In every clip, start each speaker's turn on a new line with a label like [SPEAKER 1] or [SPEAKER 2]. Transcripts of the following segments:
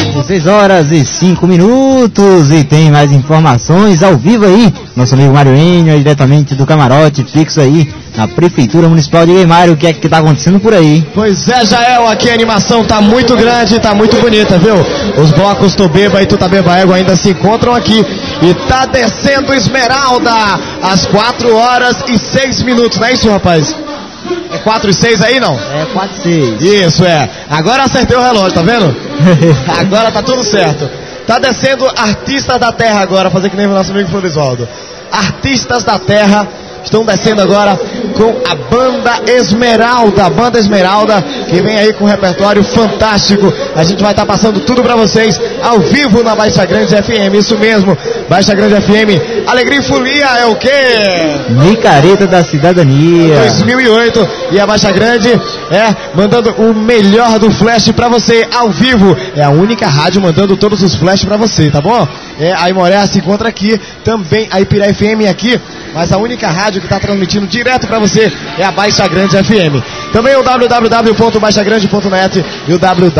[SPEAKER 1] 16 horas e 5 minutos e tem mais informações ao vivo aí. Nosso amigo Mário Enio, diretamente do camarote fixo aí na Prefeitura Municipal de Mário. O que é que tá acontecendo por aí?
[SPEAKER 2] Pois é, Jael, aqui a animação tá muito grande, tá muito bonita, viu? Os blocos Tobeba e Tutabeba Égua ainda se encontram aqui e tá descendo Esmeralda às 4 horas e 6 minutos, não é isso, rapaz? É 4 e 6 aí, não?
[SPEAKER 1] É 4 e 6.
[SPEAKER 2] Isso, é. Agora acertei o relógio, tá vendo? Agora tá tudo certo. Tá descendo Artistas da Terra agora, fazer que nem o nosso amigo Florisvaldo. Artistas da Terra estão descendo agora com a Banda Esmeralda. A Banda Esmeralda, que vem aí com um repertório fantástico. A gente vai estar passando tudo pra vocês ao vivo na Baixa Grande FM. Isso mesmo, Baixa Grande FM. Alegria e Folia é o quê?
[SPEAKER 1] Micareta da Cidadania
[SPEAKER 2] 2008. E a Baixa Grande mandando o melhor do flash pra você ao vivo. É a única rádio mandando todos os flash pra você, tá bom? A Imoré se encontra aqui, também a Ipirá FM aqui, mas a única rádio que está transmitindo direto para você é a Baixa Grande FM. Também o www.baixagrande.net e o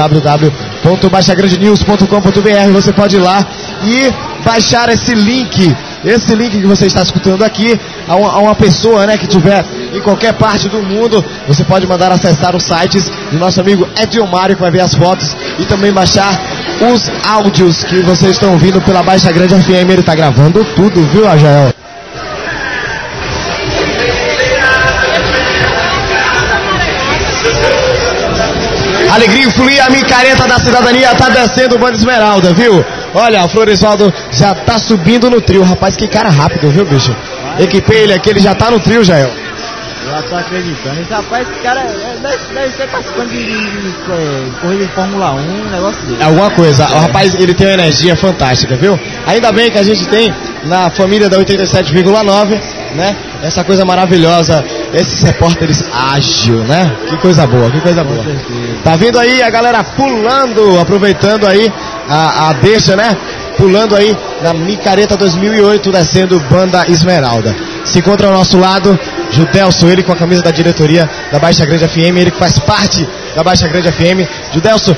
[SPEAKER 2] www.baixagrandenews.com.br. Você pode ir lá e baixar esse link que você está escutando aqui a uma pessoa, né, que tiver em qualquer parte do mundo. Você pode mandar acessar os sites do nosso amigo Edilmário, que vai ver as fotos e também baixar os áudios que vocês estão ouvindo pela Baixa Grande FM. Ele está gravando tudo, viu, Ajael? Alegria e Folia, a Micareta da Cidadania tá descendo o Banda Esmeralda, viu? Olha, o Florisvaldo já tá subindo no trio. Rapaz, que cara rápido, viu, bicho? Equipei ele aqui, ele já tá no trio, Jael.
[SPEAKER 1] Eu tô acreditando. Esse rapaz, esse cara deve ser participante de corrida de Fórmula 1, um negócio dele.
[SPEAKER 2] Alguma coisa. O rapaz, ele tem uma energia fantástica, viu? Ainda bem que a gente tem na família da 87,9, né? Essa coisa maravilhosa, esses repórteres ágil, né? Que coisa boa, que coisa boa. Tá vindo aí a galera pulando, aproveitando aí a deixa, né? Pulando aí na Micareta 2008, descendo Banda Esmeralda. Se encontra ao nosso lado Judelso, ele com a camisa da diretoria da Baixa Grande FM, ele que faz parte da Baixa Grande FM. Judelso,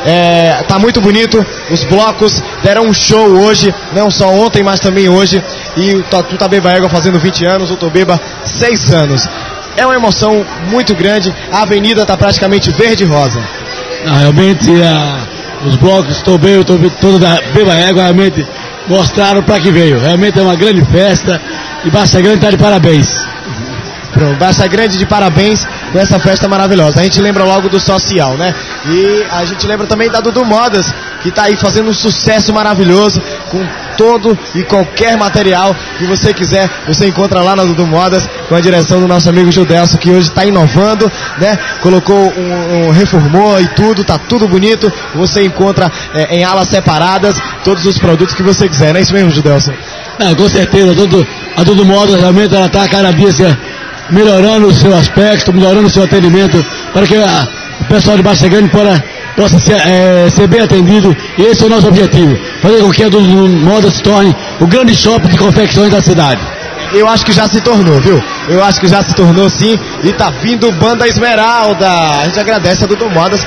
[SPEAKER 2] tá muito bonito, os blocos deram um show hoje, não só ontem, mas também hoje. E o Tutabeba Égua fazendo 20 anos, o Tobeba 6 anos. É uma emoção muito grande, a avenida está praticamente verde e rosa.
[SPEAKER 3] Não, realmente os blocos Tobeba, todo da Beba Égua realmente mostraram para que veio. Realmente é uma grande festa e Baixa Grande está de parabéns.
[SPEAKER 2] Pronto, Baixa Grande de parabéns com essa festa maravilhosa. A gente lembra logo do social, né? E a gente lembra também da Dudu Modas, que tá aí fazendo um sucesso maravilhoso com todo e qualquer material que você quiser. Você encontra lá na Dudu Modas, com a direção do nosso amigo Judelso, que hoje está inovando, né? Colocou reformou e tudo, tá tudo bonito. Você encontra em alas separadas todos os produtos que você quiser, não é isso mesmo, Judelso?
[SPEAKER 3] Com certeza, a Dudu Modas realmente ela tá cada dia melhorando o seu aspecto, melhorando o seu atendimento, para que o pessoal de Baixa Grande possa ser bem atendido. E esse é o nosso objetivo, fazer com que a Dudu Modas se torne o grande shopping de confecções da cidade.
[SPEAKER 2] Eu acho que já se tornou, viu? Eu acho que já se tornou, sim. E tá vindo Banda Esmeralda. A gente agradece a Dudu Modas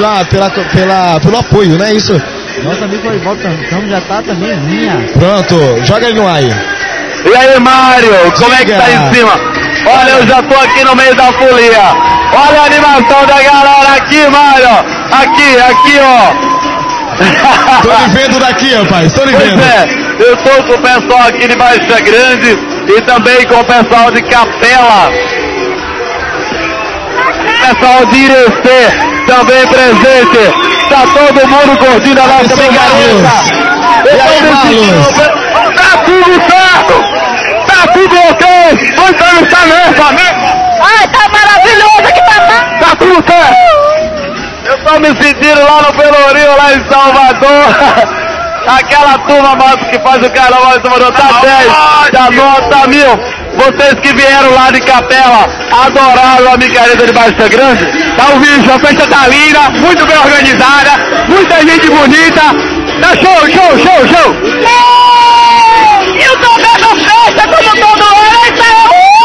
[SPEAKER 2] pelo apoio, não é isso?
[SPEAKER 1] Nosso amigo Florivaldo Campos já tá também minha.
[SPEAKER 2] Pronto, joga ele no ar aí.
[SPEAKER 4] E aí, Mário, como é que tá em cima? Olha, eu já tô aqui no meio da folia. Olha a animação da galera aqui, Mário. Aqui, ó.
[SPEAKER 2] Tô lhe vendo daqui, rapaz, tô lhe vendo.
[SPEAKER 4] Pois é, eu tô com o pessoal aqui de Baixa Grande e também com o pessoal de Capela. O pessoal de Irecê também presente. Tá todo mundo curtindo a nossa brincadeira. Tá tudo certo! Tá tudo ok! Então está mesmo, amigo!
[SPEAKER 5] Ai, tá maravilhoso aqui, papai!
[SPEAKER 4] Tá tudo certo! Eu tô me sentindo lá no Pelourinho, lá em Salvador. Aquela turma massa que faz o carnaval em Salvador, tá 10, tá nota 1000. Vocês que vieram lá de Capela, adoraram a Micareta de Baixa Grande. Tá ouvindo? A festa tá linda, muito bem organizada, muita gente bonita. Tá show!
[SPEAKER 5] E o Tobeba festa como todo ano,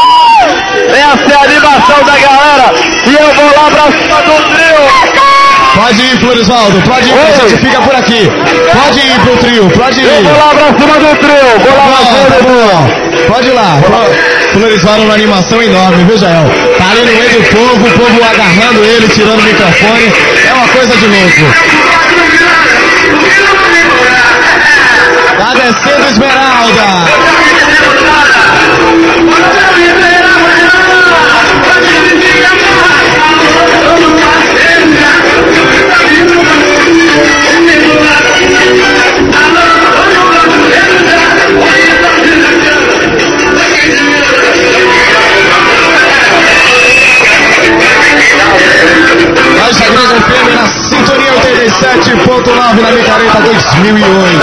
[SPEAKER 4] essa é a animação da galera. E eu vou lá pra cima do trio.
[SPEAKER 2] Pode ir, Florisvaldo, pode ir, a gente fica por aqui. Pode ir pro trio, pode ir.
[SPEAKER 4] Eu vou lá pra cima do trio, vou lá pra cima do trio.
[SPEAKER 2] Pode ir lá. Florisvaldo numa animação enorme, viu, Jael? Tá ali no meio do povo, o povo agarrando ele, tirando o microfone. É uma coisa de louco. Tá descendo Esmeralda. Nós agrega o PM na sintonia 87.9 na Micareta 2008.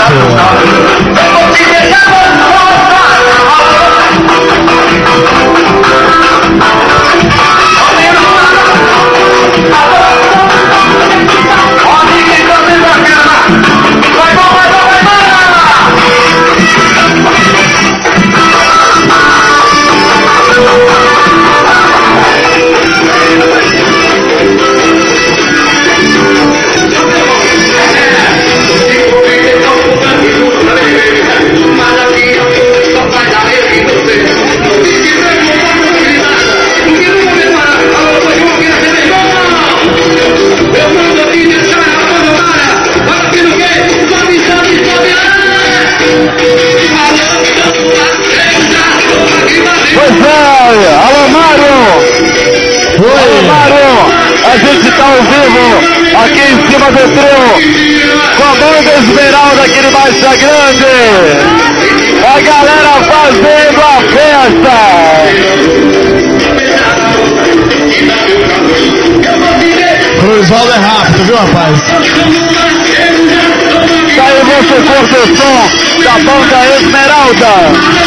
[SPEAKER 4] Alô, Mário! Alô, Mário! A gente tá ao vivo aqui em cima do trio com a banda Esmeralda aqui de Baixa Grande. A galera fazendo a festa.
[SPEAKER 2] Florisvaldo é rápido, viu, rapaz?
[SPEAKER 4] Tá aí você curte o som da banda Esmeralda.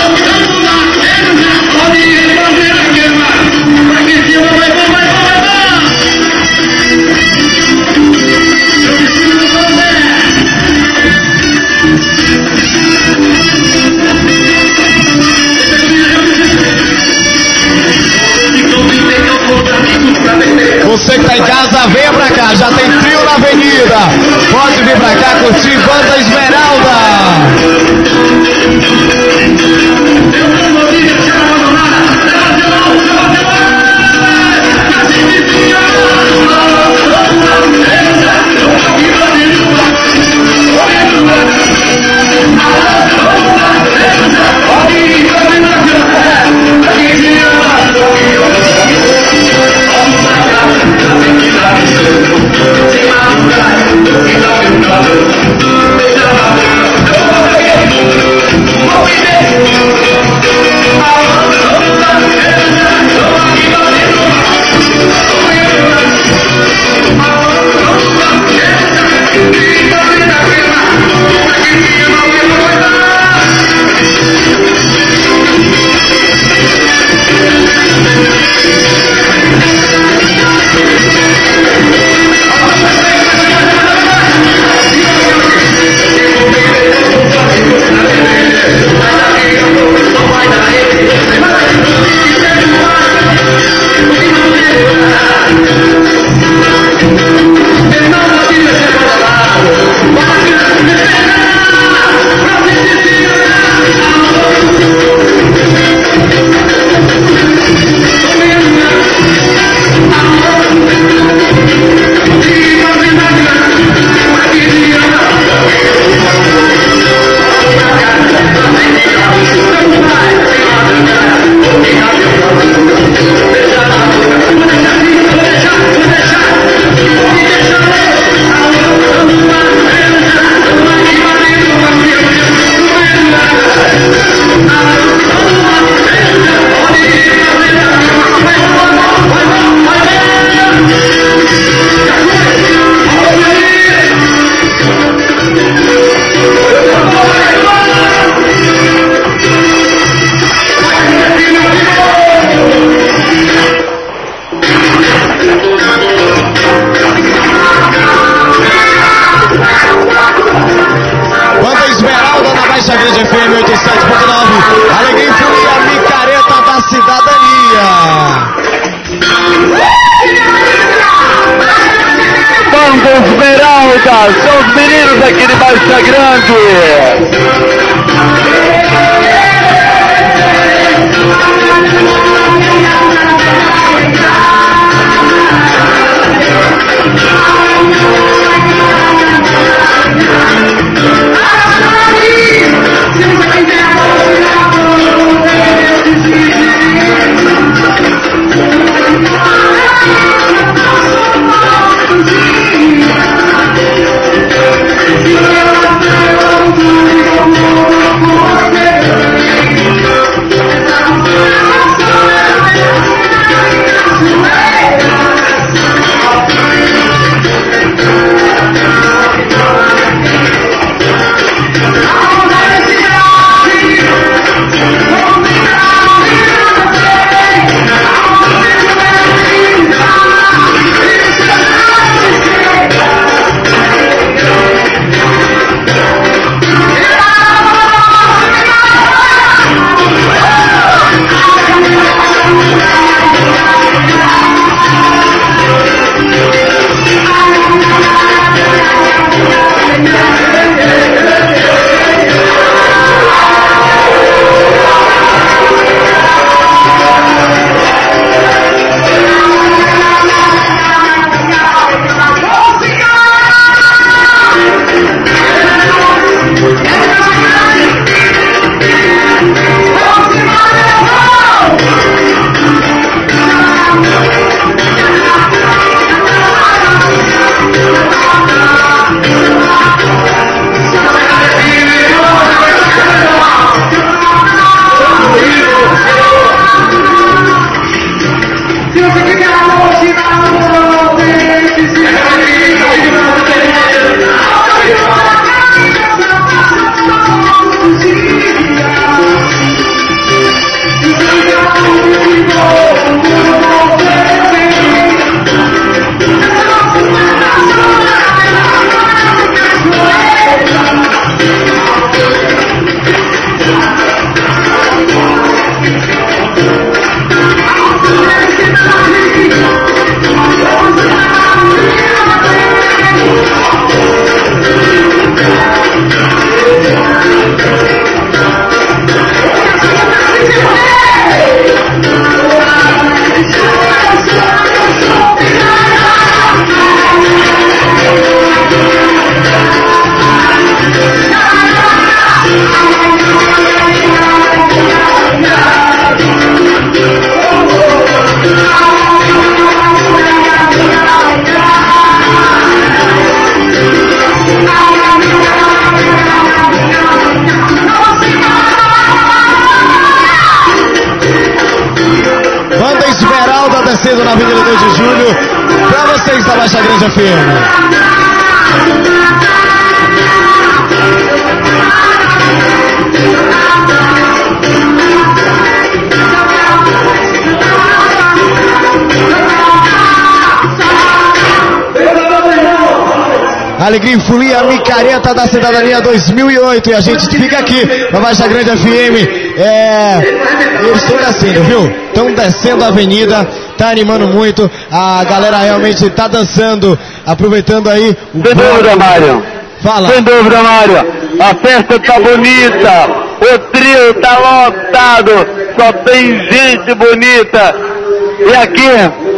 [SPEAKER 2] Você que tá em casa, venha pra cá, já tem trio na avenida. Pode vir pra cá curtir Banda Esmeralda.
[SPEAKER 4] Esmeralda, são os meninos aqui de Baixa Grande.
[SPEAKER 2] Descendo na Avenida 2 de Julho, pra vocês da Baixa Grande FM. Alegria e Folia, Micareta da Cidadania 2008. E a gente fica aqui na Baixa Grande FM. Eles estão descendo, viu? Estão descendo a avenida. Tá animando muito, a galera realmente tá dançando, aproveitando aí o...
[SPEAKER 4] Sem dúvida, Mário.
[SPEAKER 2] Fala.
[SPEAKER 4] Sem dúvida, Mário. A festa tá bonita, o trio tá lotado, só tem gente bonita. E aqui,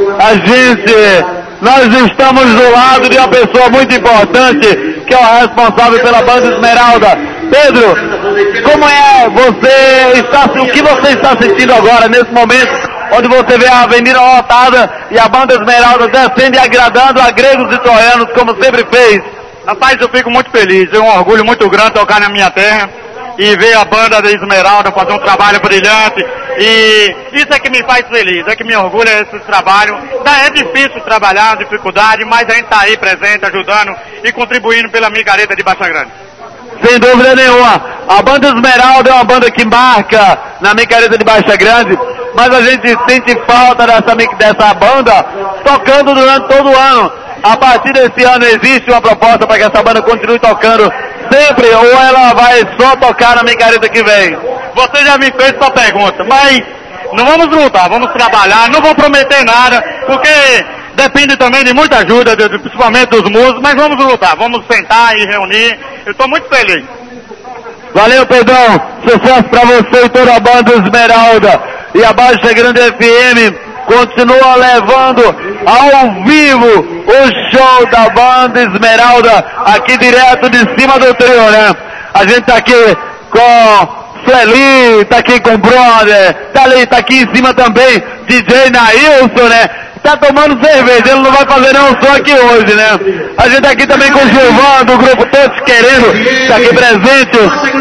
[SPEAKER 4] nós estamos do lado de uma pessoa muito importante, que é o responsável pela Banda Esmeralda. Pedro, como é o que você está sentindo agora, nesse momento, onde você vê a avenida lotada e a Banda Esmeralda descendo e agradando a gregos e troianos, como sempre fez?
[SPEAKER 6] Rapaz, eu fico muito feliz, é um orgulho muito grande tocar na minha terra e ver a Banda da Esmeralda fazer um trabalho brilhante, e isso é que me faz feliz, é que me orgulha esse trabalho. É difícil trabalhar, dificuldade, mas a gente está aí presente, ajudando e contribuindo pela Micareta de Baixa Grande.
[SPEAKER 4] Sem dúvida nenhuma, a Banda Esmeralda é uma banda que marca na Micareta de Baixa Grande, mas a gente sente falta dessa banda tocando durante todo o ano. A partir desse ano existe uma proposta para que essa banda continue tocando sempre, ou ela vai só tocar na Micareta que vem?
[SPEAKER 6] Você já me fez essa pergunta, mas não vamos lutar, vamos trabalhar, não vou prometer nada, porque depende também de muita ajuda, principalmente dos músicos, mas vamos lutar, vamos sentar e reunir. Eu estou muito feliz.
[SPEAKER 4] Valeu, Pedrão. Sucesso pra você e toda a banda Esmeralda. E a Baixa Grande FM continua levando ao vivo o show da banda Esmeralda, aqui direto de cima do trio, né? A gente tá aqui com Sueli, tá aqui com o Brother, tá aqui em cima também DJ Nailson, né? Tá tomando cerveja, ele não vai fazer nenhum som aqui hoje, né? A gente tá aqui também com o Gilvan, do grupo Todos Querendo, tá aqui presente.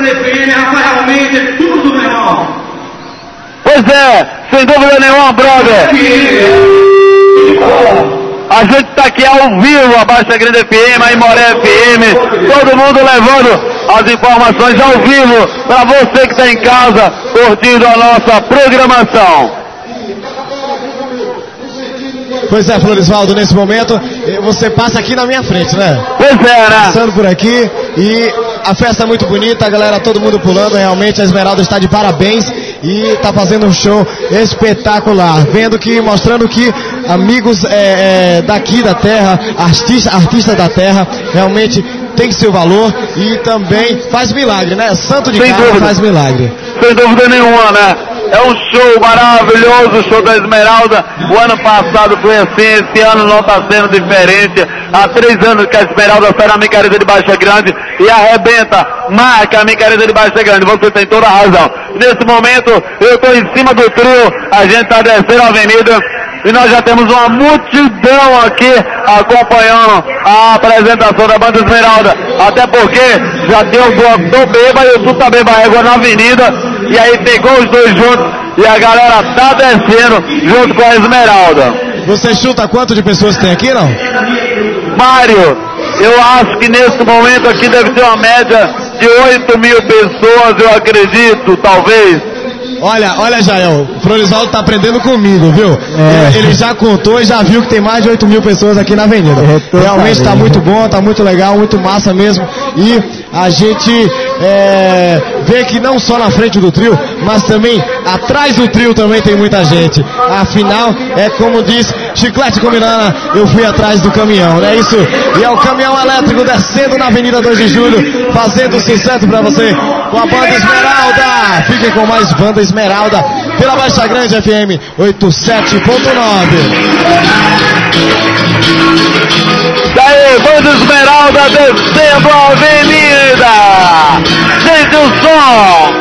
[SPEAKER 4] Pois é, sem dúvida nenhuma, Brother. A gente tá aqui ao vivo, a Baixa Grande FM, a Imoré FM, todo mundo levando as informações ao vivo para você que está em casa curtindo a nossa programação.
[SPEAKER 2] Pois é, Florisvaldo, nesse momento você passa aqui na minha frente, né?
[SPEAKER 4] Pois é, né?
[SPEAKER 2] Passando por aqui e a festa é muito bonita, a galera, todo mundo pulando, realmente a Esmeralda está de parabéns e está fazendo um show espetacular, mostrando que amigos daqui da terra, artista da terra, realmente tem seu valor e também faz milagre, né? Santo de casa faz milagre.
[SPEAKER 4] Sem dúvida nenhuma, né? É um show maravilhoso, o show da Esmeralda. O ano passado foi assim, esse ano não está sendo diferente. Há 3 anos que a Esmeralda sai na Micareta de Baixa Grande e arrebenta, marca a Micareta de Baixa Grande. Você tem toda a razão. Nesse momento, eu estou em cima do trio, a gente está descendo a avenida e nós já temos uma multidão aqui acompanhando a apresentação da banda Esmeralda. Até porque já tem o bloco do Beba e o Tuta Beba Régua na avenida. E aí pegou os dois juntos e a galera tá descendo junto com a Esmeralda.
[SPEAKER 2] Você chuta quanto de pessoas tem aqui, não?
[SPEAKER 4] Mário, eu acho que nesse momento aqui deve ter uma média de 8.000 pessoas, eu acredito, talvez.
[SPEAKER 2] Olha, Jael, o Florisvaldo tá aprendendo comigo, viu? Ele já contou e já viu que tem mais de 8.000 pessoas aqui na avenida. Realmente tá muito bom, tá muito legal, muito massa mesmo. E a gente vê que não só na frente do trio, mas também atrás do trio também tem muita gente. Afinal, é como diz Chiclete com Mirana, eu fui atrás do caminhão, não é isso? E é o caminhão elétrico descendo na Avenida 2 de Julho, fazendo sucesso pra você com a banda Esmeralda. Fiquem com mais banda Esmeralda pela Baixa Grande FM 87.9.
[SPEAKER 4] Daí, banda Esmeralda descendo a avenida. Sente o som.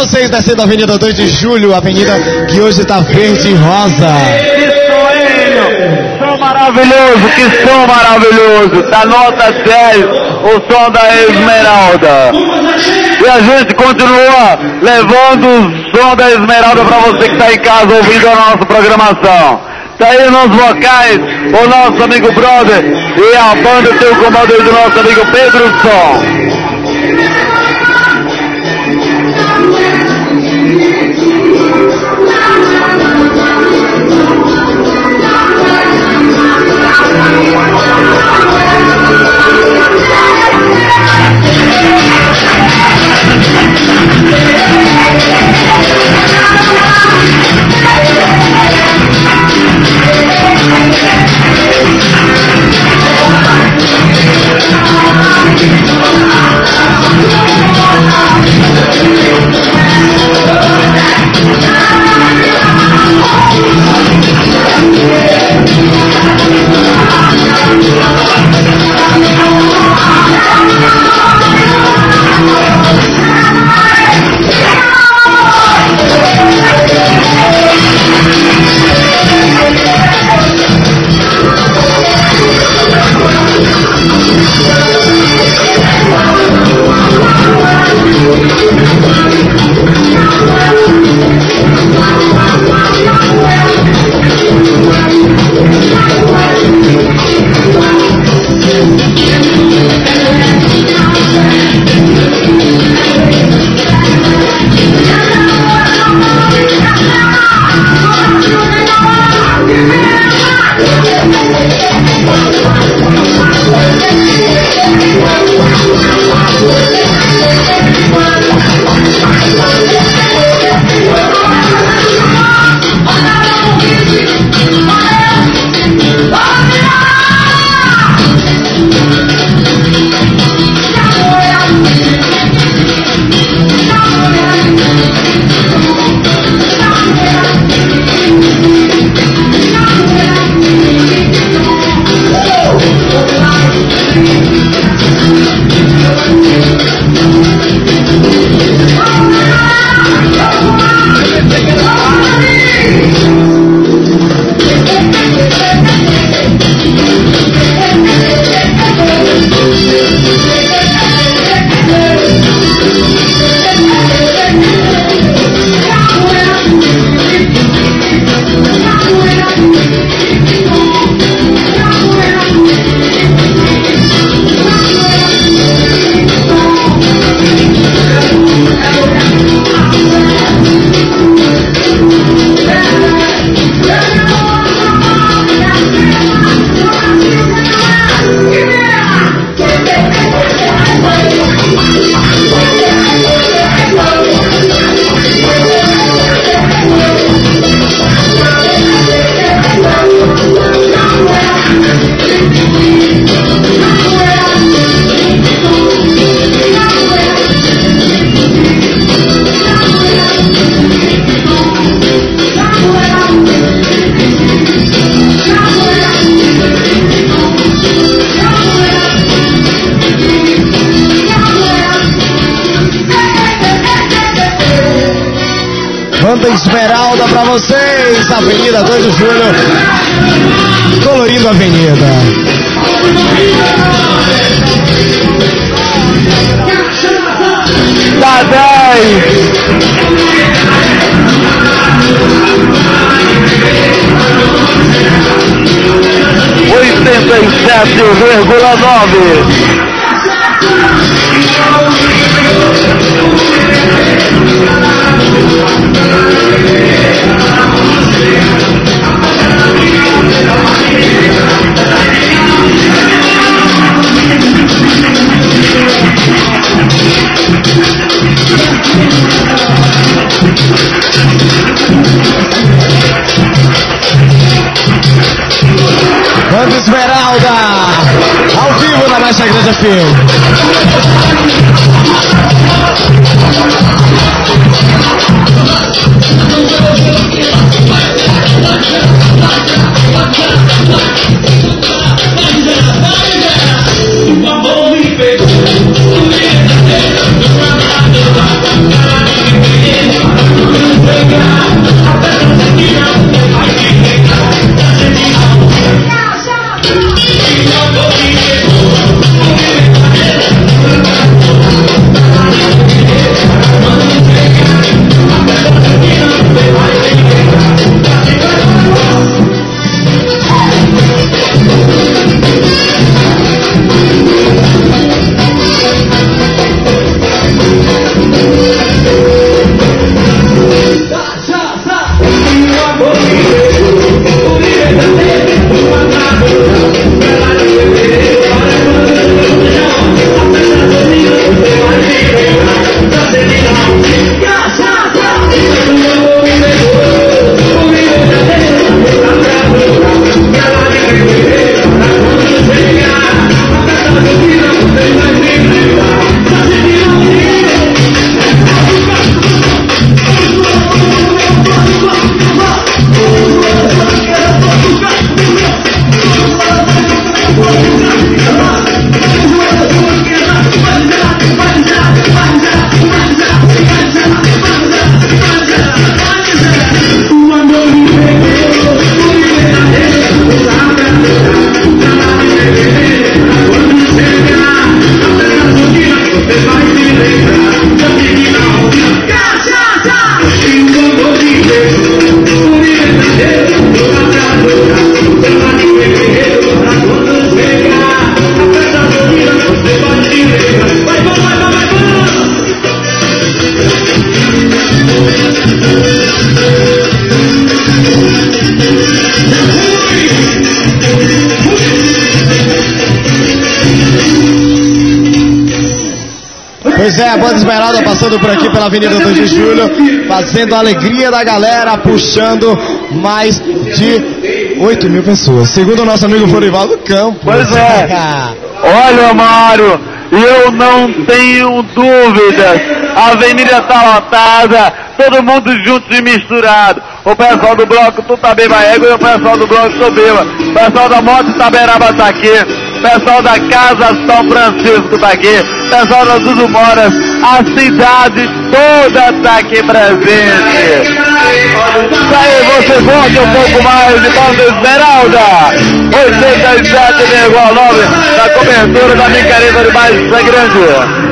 [SPEAKER 2] vocês descendo a Avenida 2 de Julho, avenida que hoje tá verde e rosa.
[SPEAKER 4] Som maravilhoso, que som maravilhoso, da nota 10, o som da Esmeralda. E a gente continua levando o som da Esmeralda para você que está em casa ouvindo a nossa programação. Tá aí nos vocais, o nosso amigo brother e a banda tem o comando aí do nosso amigo Pedro Som.
[SPEAKER 2] Banda Esmeralda pra vocês, Avenida 2 de Julho, colorindo a avenida.
[SPEAKER 4] Dá 10.
[SPEAKER 2] Banda Esmeralda, ao vivo na Baixa Grande FM.
[SPEAKER 7] O amor me pegou,
[SPEAKER 2] Pois é, a Banda Esmeralda passando por aqui pela Avenida 2 de Julho, fazendo a alegria da galera, puxando mais de 8 mil pessoas. Segundo o nosso amigo Florivaldo Campos.
[SPEAKER 4] Pois é. Olha, Mário, eu não tenho dúvidas. A avenida tá lotada, todo mundo junto e misturado. O pessoal do bloco Tutabeba Égua e o pessoal do bloco Sobeba. O pessoal da Moto Itaberaba tá aqui. O pessoal da Casa São Francisco tá aqui. O pessoal da Dudu Moras. A cidade toda tá aqui presente. Isso aí, você volte um pouco mais de Banda Esmeralda. 87,9 da cobertura da Micareta de Baixo da Grande.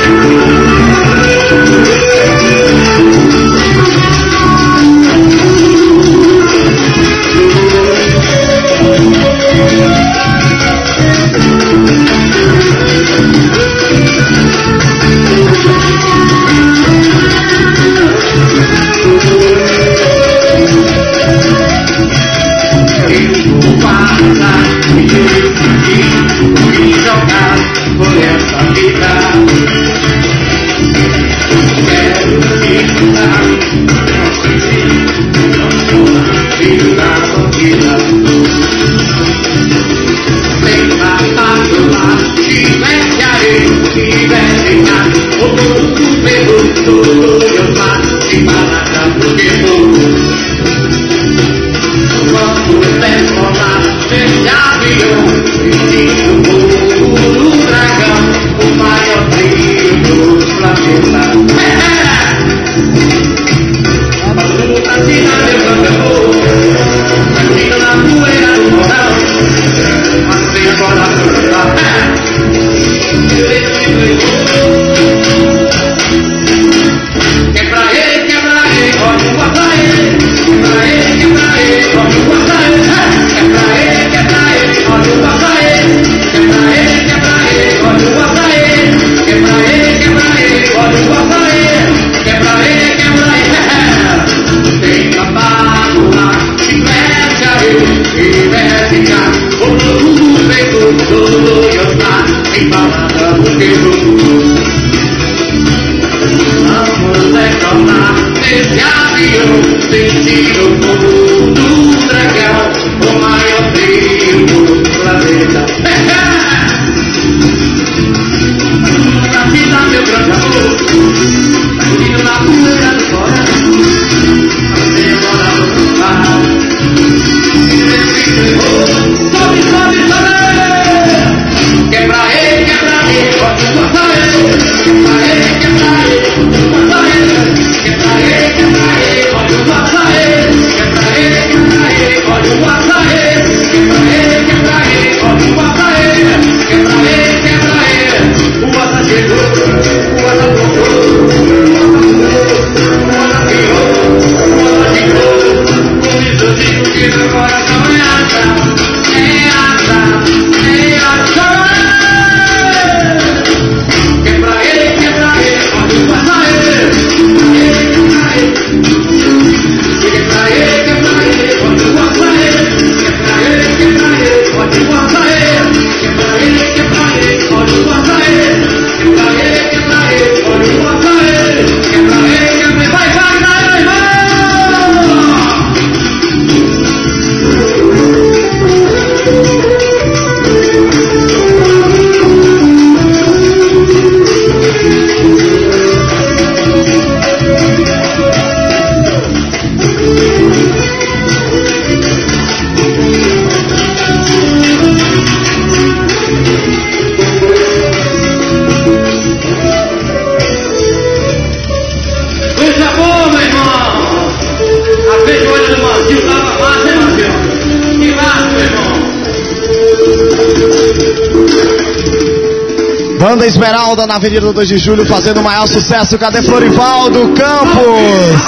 [SPEAKER 2] Banda Esmeralda na Avenida 2 de Julho fazendo o maior sucesso. Cadê Florivaldo Campos?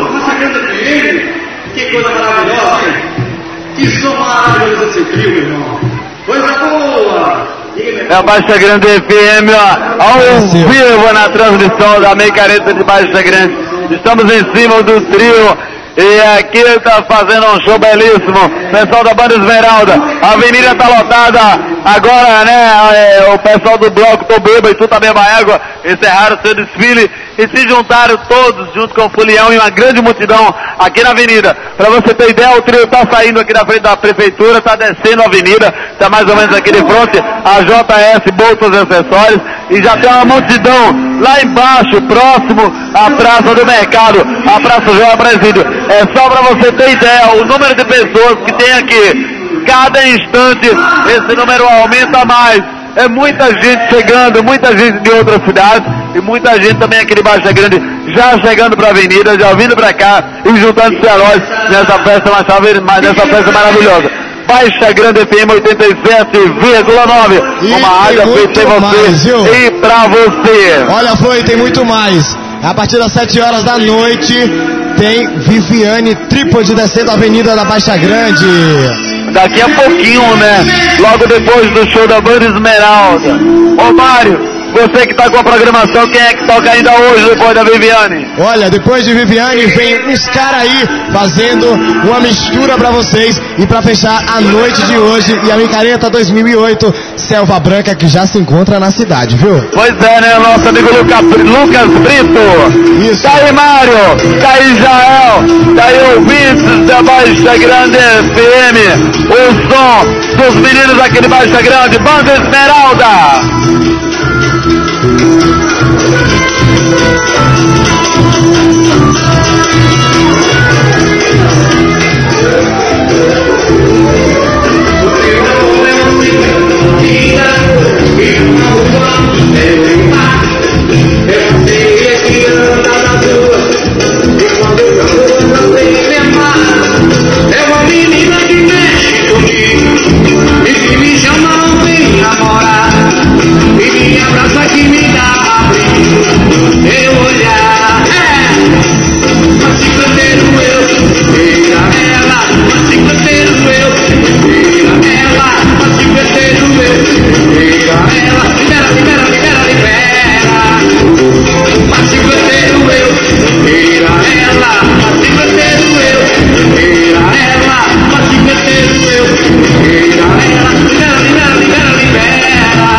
[SPEAKER 3] Que coisa maravilhosa, hein? Que som maravilhoso esse trio, irmão. Coisa boa!
[SPEAKER 4] É a Baixa Grande FM, ó, ao vivo na transmissão da Micareta de Baixa Grande. Estamos em cima do trio E aqui tá fazendo um show belíssimo, pessoal da Banda Esmeralda. A avenida tá lotada agora, né? O pessoal do bloco Tô Beba e Tu Tá Beba Égua encerraram seu desfile e se juntaram todos junto com o Fulião e uma grande multidão aqui na avenida. Pra você ter ideia, o trio tá saindo aqui da frente da prefeitura, tá descendo a avenida, tá mais ou menos aqui de frente a JS Bolsas e Acessórios, e já tem uma multidão lá embaixo, próximo à Praça do Mercado, a Praça João Presídio. É só pra você ter ideia o número de pessoas que tem aqui. Cada instante esse número aumenta mais. É muita gente chegando, muita gente de outras cidades e muita gente também aqui de Baixa Grande já chegando para a avenida, já vindo para cá e juntando-se a nós nessa festa maravilhosa. Baixa Grande FM 87,9, uma rádio feita em você e pra você.
[SPEAKER 2] Olha, foi, tem muito mais. A partir das 7 horas da noite tem Viviane Trípode descendo a avenida da Baixa Grande.
[SPEAKER 4] Daqui a pouquinho, né? Logo depois do show da Banda Esmeralda. Ô Mário, você que tá com a programação, quem é que toca ainda hoje depois da Viviane?
[SPEAKER 2] Olha, depois de Viviane vem uns caras aí fazendo uma mistura pra vocês e pra fechar a noite de hoje e a Micareta 2008, Selva Branca, que já se encontra na cidade, viu?
[SPEAKER 4] Pois é, né? Nosso amigo Lucas Brito.
[SPEAKER 2] Isso.
[SPEAKER 4] Tá aí, Mário. Tá aí, Jael. Tá aí, ouvintes da Baixa Grande FM. O som dos meninos aqui de Baixa Grande, Banda Esmeralda.
[SPEAKER 7] É uma menina que mexe comigo e que me chama não vem namorar, e me abraça que me dá abrigo, eu olhar, mas chicleteiro eu, vira ela, mas chicleteiro eu, vira ela, mas chicleteiro eu, vira ela, libera, libera, libera, libera, mas chicleteiro eu, vira ela, mas chicleteiro eu, vira ela, mas chicleteiro eu, vira ela, libera, libera, libera, libera.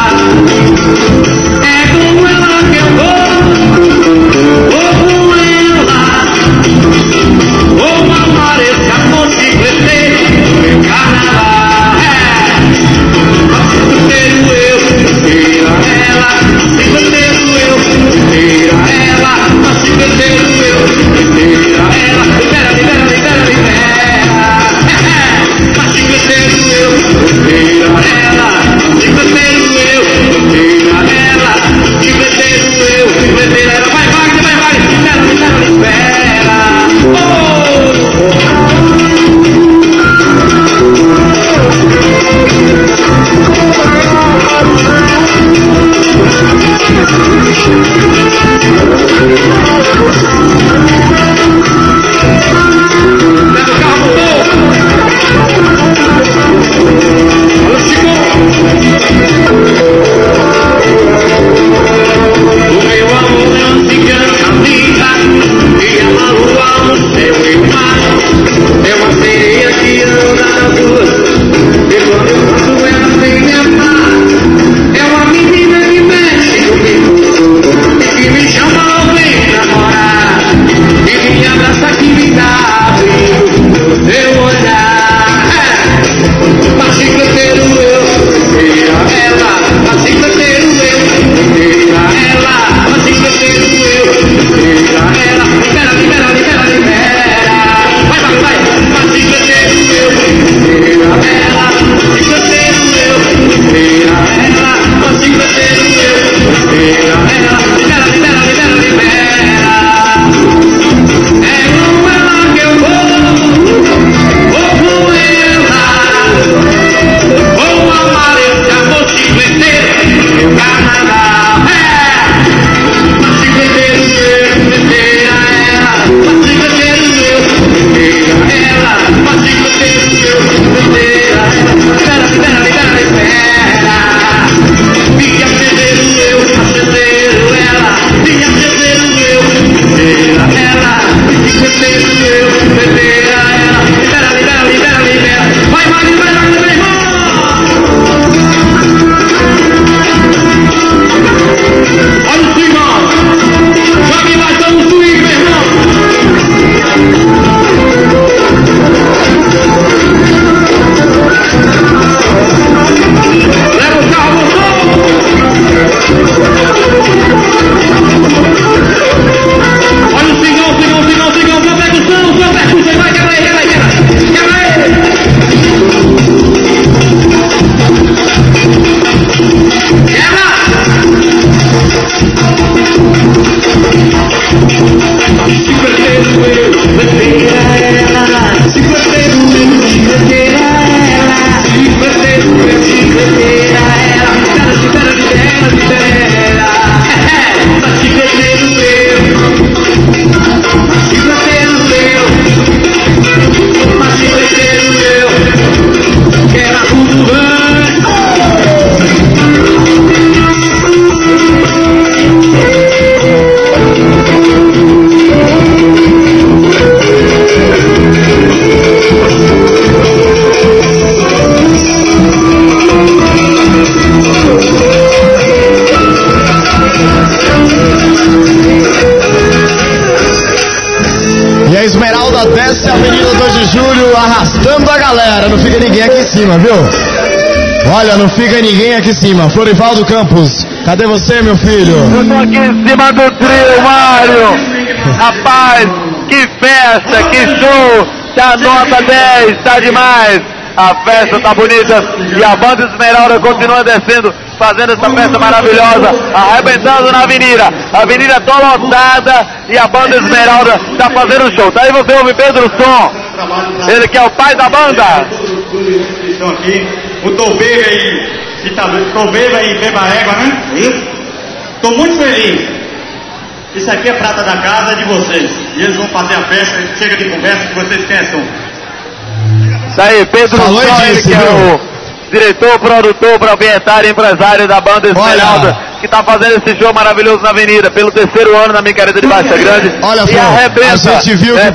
[SPEAKER 7] É com ela que eu vou com ela, vou mamar esse amor chicleteiro, meu carnaval. Mas chicleteiro eu, vira ela, chicleteiro eu, vira ela, mas chicleteiro eu, vira ela, libera, libera, libera, libera. Mas chicleteiro eu, vira ela, chicleteiro eu, vira ela, chicleteiro eu, chicleteiro ela, vai, libera, libera, libera. Leva o carro, olha, Chico. O meu amor é uma cigana linda, e ela lua no céu e o mar. É uma sereia que anda nas ruas, e quando eu passo ela vem me amar. É uma menina que mexe comigo, e que me chama ao bem namorar, e me abraça que me dá abrigo, seu olhar. Mas chicleteiro eu, vira ela, mas chicleteiro eu, vira ela, mas chicleteiro eu, vira ela, libera, libera, libera, libera. Vai, vai, vai, mas chicleteiro eu, vira
[SPEAKER 2] Júlio arrastando a galera. Não fica ninguém aqui em cima, viu? Olha, não fica ninguém aqui em cima. Florivaldo Campos, cadê você, meu filho?
[SPEAKER 4] Eu tô aqui em cima do trio, Mário. Rapaz, que festa, que show. Tá nota 10, tá demais. A festa tá bonita e a banda Esmeralda continua descendo, fazendo essa festa maravilhosa, arrebentando na avenida. A avenida toda lotada e a banda Esmeralda tá fazendo show. Tá aí você ouve Pedro Som, ele que é o pai da banda.
[SPEAKER 6] Estão aqui, o Tobeiga e Beba Égua, né? Isso. Tô muito feliz. Isso aqui é prata da casa de vocês. E eles vão fazer a festa, chega de conversa que vocês esqueçam.
[SPEAKER 4] Isso aí, Pedro Som, ele que é o diretor, produtor, proprietário e empresário da banda Esmeralda, que tá fazendo esse show maravilhoso na avenida, pelo 3º ano na Micareta de Baixa Grande.
[SPEAKER 2] Olha só, a gente viu que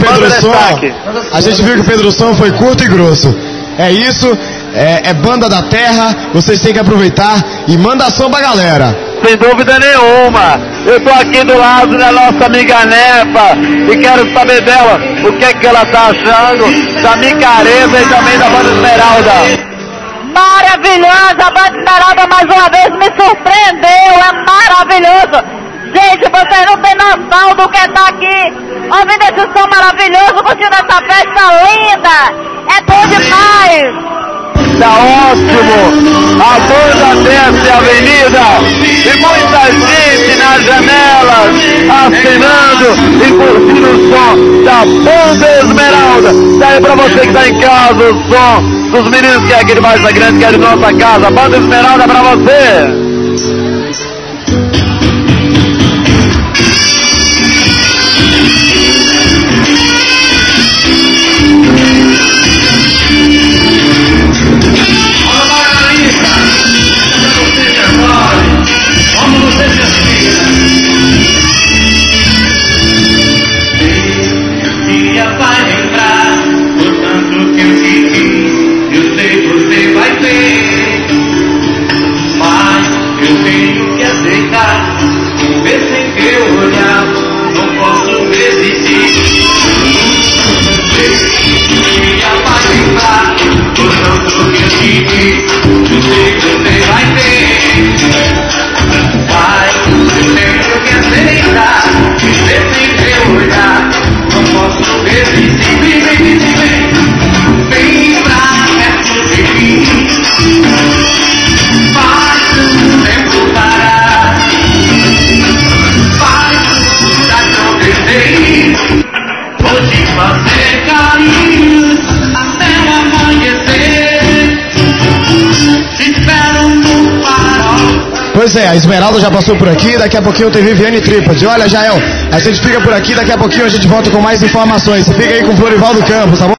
[SPEAKER 2] o Pedro Som foi curto e grosso. É isso, é banda da terra, vocês têm que aproveitar e manda som pra galera.
[SPEAKER 4] Sem dúvida nenhuma. Eu tô aqui do lado da nossa amiga Nepa e quero saber dela o que é que ela tá achando da Micareta e também da banda Esmeralda.
[SPEAKER 5] Maravilhosa, a banda Esmeralda mais uma vez me surpreendeu, é maravilhoso. Gente, vocês não têm noção do que tá aqui, ouvindo esse som maravilhoso, curtindo essa festa linda, é bom demais.
[SPEAKER 4] Tá ótimo, a banda desce a avenida e muita gente nas janelas assinando e curtindo o som da banda Esmeralda. Daí pra você que tá em casa, o som dos meninos que é aqui de Baixa Grande, que é de nossa casa. Banda Esmeralda pra você.
[SPEAKER 2] Pois é, a Esmeralda já passou por aqui, daqui a pouquinho tem Viviane Trípode. Olha, Jael, a gente fica por aqui, daqui a pouquinho a gente volta com mais informações. Você fica aí com o Florivaldo Campos, tá bom?